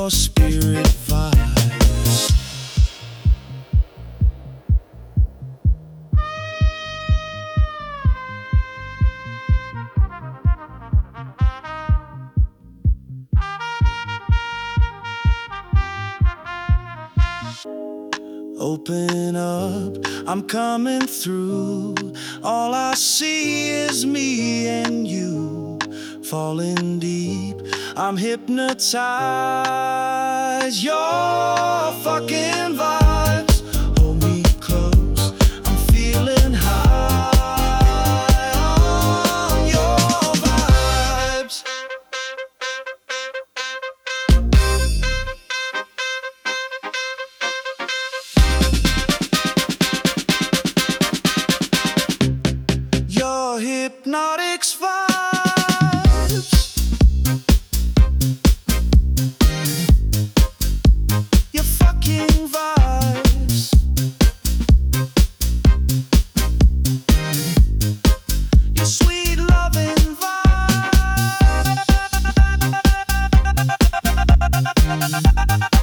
your spirit vibes. Open up, I'm coming through. All I see is me and you, falling deep. I'm hypnotized. Your fucking vibes hold me close. I'm feeling high on your vibes. Your hypnotic vibes. Your fucking vibes. Your sweet loving vibes.